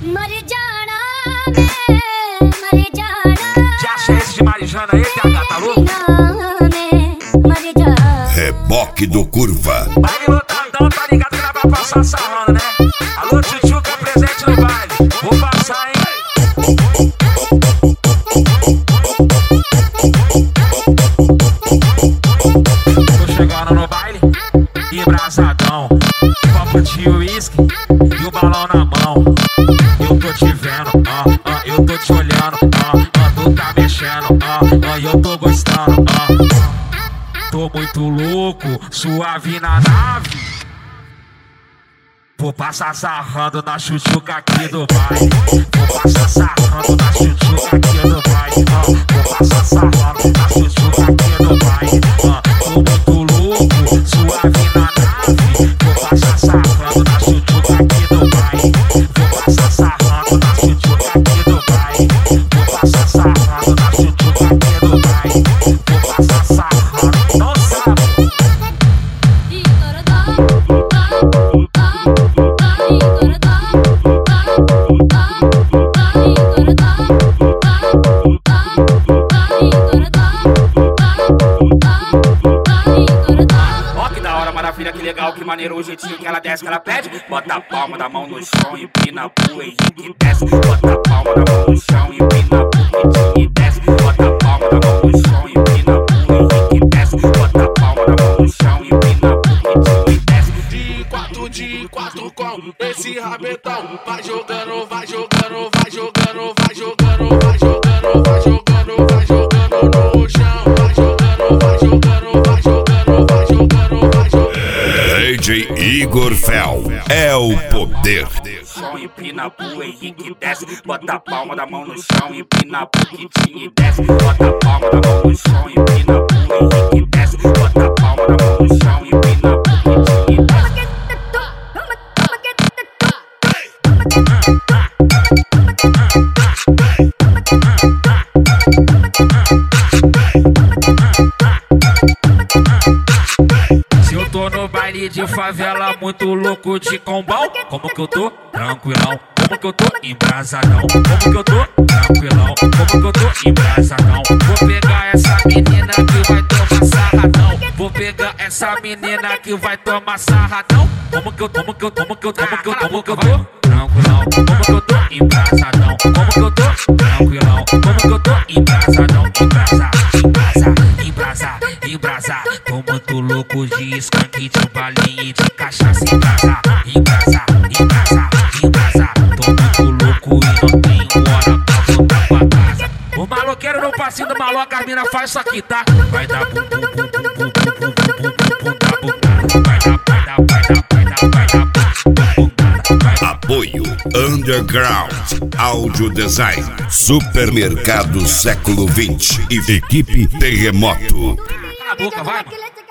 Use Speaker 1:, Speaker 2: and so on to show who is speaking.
Speaker 1: मर जाना मैं, मर जाना।
Speaker 2: Já achei esse de Marijana aí, TH, tá louco?
Speaker 3: Reboque do Curva.
Speaker 2: Baile lotadão, tá ligado que nós vai passar sarrando, né? Alô, Tchutchuca, presente no baile. Vou passar, hein? Tô chegando no baile, embrasadão, copo de uísque e o balão na mão. Eu tô te vendo, eu tô te olhando, tu tá mexendo, eu tô gostando, tô muito louco, suave na nave. Vou passar sarrando na Tchutchuca aqui do baile. Vou passar sarrando na Tchutchuca aqui do baile. Vou passar sarrando na Tchutchuca aqui do baile. Tô muito louco, suave na nave. Vou passar sarrando na Tchutchuca aqui do baile. Vou passar sarrando na Tchutchuca aqui do baile. Vou passar sarrando na Tchutchuca aqui do baile. Vou passar sarrando, não sabe? Maravilha, que legal, que maneiro o jeitinho que ela desce, que ela pede. Bota a palma da mão no chão, empina pro Henrique desce. Bota a palma da mão no chão, empina pro Henrique desce. Bota a palma da mão no chão, empina pro Henrique desce. Bota a palma da mão no chão, empina pro Henrique desce.
Speaker 4: De quatro com esse rabetão. Vai jogando, vai jogando, vai jogando, vai jogando, vai jogando, vai jogando, vai jogando no chão. Vai jogando, vai jogando, vai jogando, vai jogando, vai jogando.
Speaker 3: DJ Igor Fel é o poder.
Speaker 2: Chão, empina pro Henrique desce. Bota a palma da mão no chão, empina pro Kitinho desce. Bota a palma da mão no chão, empina pro Henrique desce. Bota a palma da mão no chão, empina pro Kitinho desce. Se eu tô no baile de favela, muito louco de combão, como que eu tô? Tranquilão. Como que eu tô? Embrasadão. Como que eu tô? Tranquilão. Como que eu tô? Embrasadão. Vou pegar essa menina que vai tomar sarradão. Vou pegar essa menina que vai tomar sarradão. Como que eu tô? Como que eu tô? Como que eu tô? Como que eu tô? Tranquilão. Como que eu tô? Embrasadão. Como que eu tô? Tranquilão. Como que eu tô? Embrasadão. Embrasa, embrasa, embrasa, embrasa. Tô muito louco de skunk, de balinha e de cachaça. Embrasa, embrasa, embrasa, embrasa. Tô muito louco e não tenho hora pra voltar pra casa. O maloqueiro no passinho do maloca, as mina faz isso aqui, tá? Vai dar bum, bum, bum, bum, bum, bum, bum, bum, bum, da bundada. Vai dar, vai dar, vai dar, vai dar, vai dar, bum, bundada.
Speaker 3: Apoio Underground Audio Design, Supermercado Século XX e Equipe Terremoto.
Speaker 2: Cala a boca, vai, mano.